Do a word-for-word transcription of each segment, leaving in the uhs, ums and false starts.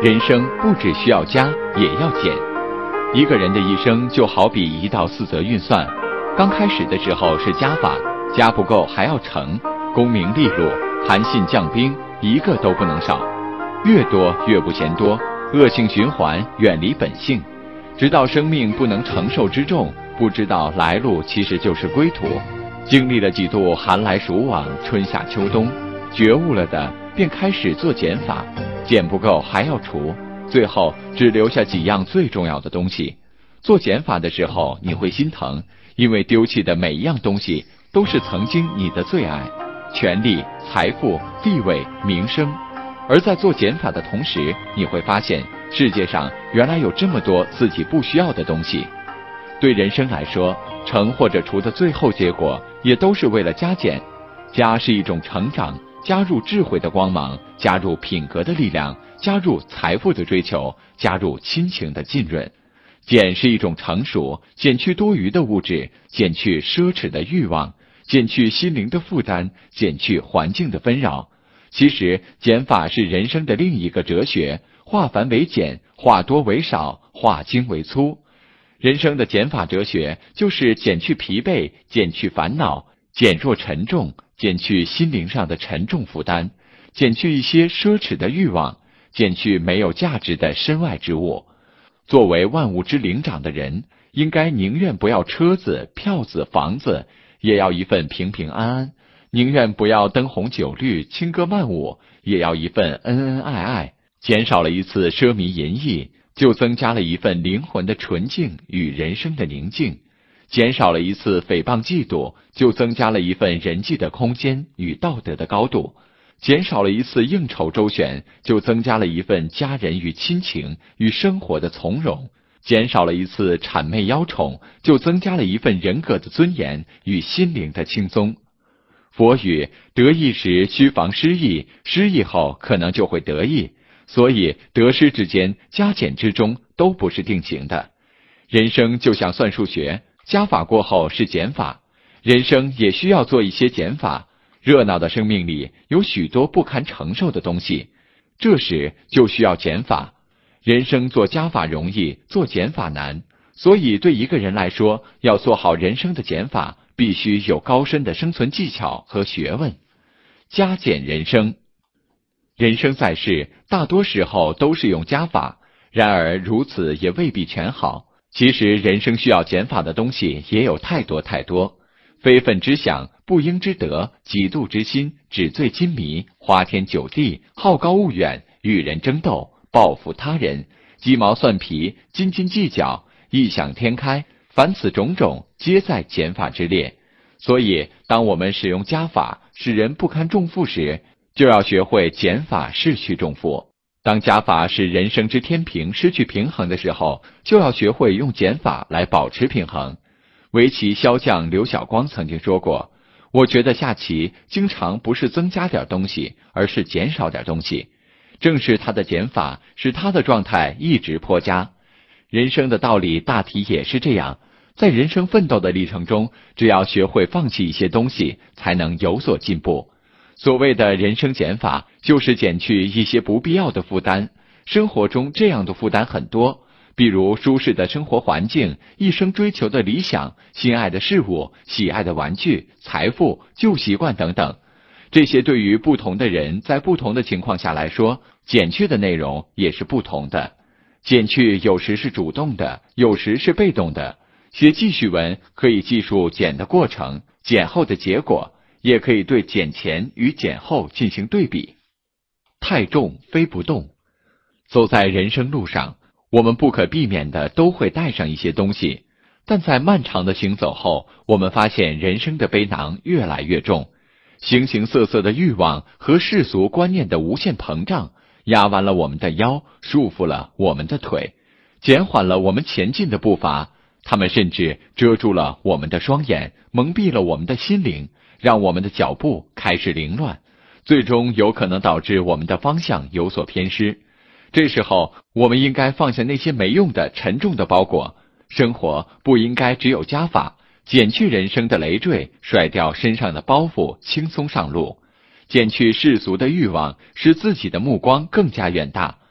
人生不只需要加，也要减。一个人的一生就好比一道四则运算，刚开始的时候是加法，加不够还要乘，功名利禄、韩信将兵，一个都不能少。越多越不嫌多，恶性循环，远离本性，直到生命不能承受之重，不知道来路其实就是归途。经历了几度寒来暑往、春夏秋冬，觉悟了的便开始做减法，减不够还要除，最后只留下几样最重要的东西。做减法的时候你会心疼，因为丢弃的每一样东西都是曾经你的最爱，权力、财富、地位、名声。而在做减法的同时，你会发现世界上原来有这么多自己不需要的东西。对人生来说，乘或者除的最后结果也都是为了加减。加是一种成长，加入智慧的光芒，加入品格的力量，加入财富的追求，加入亲情的浸润。减是一种成熟，减去多余的物质，减去奢侈的欲望，减去心灵的负担，减去环境的纷扰。其实减法是人生的另一个哲学，化繁为简，化多为少，化精为粗。人生的减法哲学就是减去疲惫，减去烦恼，减弱沉重，减去心灵上的沉重负担，减去一些奢侈的欲望，减去没有价值的身外之物。作为万物之灵长的人，应该宁愿不要车子、票子、房子，也要一份平平安安；宁愿不要灯红酒绿、轻歌曼舞，也要一份恩恩爱爱。减少了一次奢靡淫逸，就增加了一份灵魂的纯净与人生的宁静；减少了一次诽谤嫉妒，就增加了一份人际的空间与道德的高度；减少了一次应酬周旋，就增加了一份家人与亲情与生活的从容；减少了一次谄媚邀宠，就增加了一份人格的尊严与心灵的轻松。佛语得意时须防失意，失意后可能就会得意，所以得失之间，加减之中都不是定型的。人生就像算数学，加法过后是减法，人生也需要做一些减法。热闹的生命里有许多不堪承受的东西，这时就需要减法。人生做加法容易，做减法难，所以对一个人来说，要做好人生的减法，必须有高深的生存技巧和学问。加减人生，人生在世，大多时候都是用加法，然而如此也未必全好。其实人生需要减法的东西也有太多太多。非分之想，不应之得，嫉妒之心，纸醉金迷，花天酒地，好高骛远，与人争斗，报复他人，鸡毛蒜皮，斤斤计较，异想天开，凡此种种皆在减法之列。所以当我们使用加法使人不堪重负时，就要学会减法逝去重负。当加法使人生之天平失去平衡的时候，就要学会用减法来保持平衡。围棋骁将刘晓光曾经说过，我觉得下棋经常不是增加点东西，而是减少点东西。正是他的减法使他的状态一直颇佳。人生的道理大体也是这样，在人生奋斗的历程中，只要学会放弃一些东西，才能有所进步。所谓的人生减法，就是减去一些不必要的负担。生活中这样的负担很多，比如舒适的生活环境、一生追求的理想、心爱的事物、喜爱的玩具、财富、旧习惯等等。这些对于不同的人，在不同的情况下来说，减去的内容也是不同的。减去有时是主动的，有时是被动的。学记叙文可以记述减的过程，减后的结果，也可以对减前与减后进行对比。太重非不动。走在人生路上，我们不可避免的都会带上一些东西，但在漫长的行走后，我们发现人生的背囊越来越重，形形色色的欲望和世俗观念的无限膨胀，压弯了我们的腰，束缚了我们的腿，减缓了我们前进的步伐。他们甚至遮住了我们的双眼，蒙蔽了我们的心灵，让我们的脚步开始凌乱，最终有可能导致我们的方向有所偏失。这时候，我们应该放下那些没用的沉重的包裹。生活不应该只有加法，减去人生的累赘，甩掉身上的包袱，轻松上路。减去世俗的欲望，使自己的目光更加远大。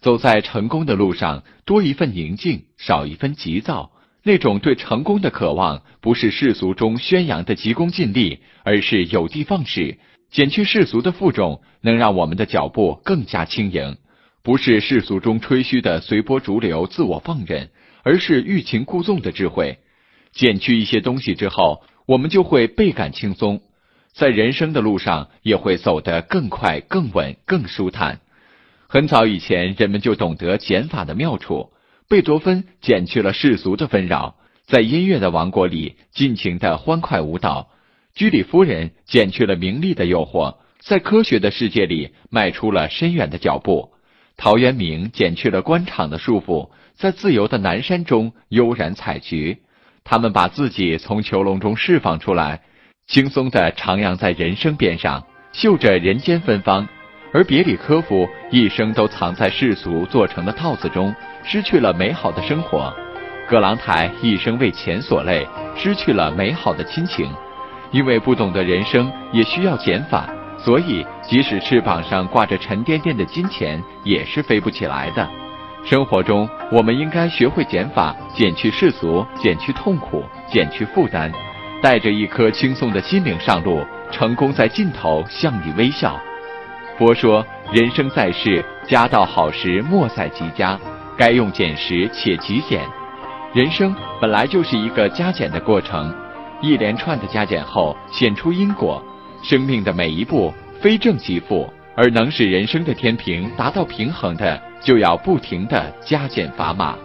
走在成功的路上，多一份宁静，少一分急躁。那种对成功的渴望，不是世俗中宣扬的急功近利，而是有的放矢，减去世俗的负重，能让我们的脚步更加轻盈。不是世俗中吹嘘的随波逐流、自我放任，而是欲擒故纵的智慧。减去一些东西之后，我们就会倍感轻松，在人生的路上也会走得更快、更稳、更舒坦。很早以前，人们就懂得减法的妙处。贝多芬减去了世俗的纷扰，在音乐的王国里尽情的欢快舞蹈；居里夫人减去了名利的诱惑，在科学的世界里迈出了深远的脚步；陶渊明减去了官场的束缚，在自由的南山中悠然采菊。他们把自己从囚笼中释放出来，轻松地徜徉在人生边上，嗅着人间芬芳。而别里科夫一生都藏在世俗做成的套子中，失去了美好的生活；葛朗台一生为钱所累，失去了美好的亲情。因为不懂得人生也需要减法，所以即使翅膀上挂着沉甸甸的金钱，也是飞不起来的。生活中，我们应该学会减法，减去世俗，减去痛苦，减去负担，带着一颗轻松的心灵上路，成功在尽头向你微笑。佛说，人生在世，家道好时莫赛极佳，该用减时且极简。人生本来就是一个加减的过程，一连串的加减后显出因果，生命的每一步非正即负，而能使人生的天平达到平衡的，就要不停地加减砝码。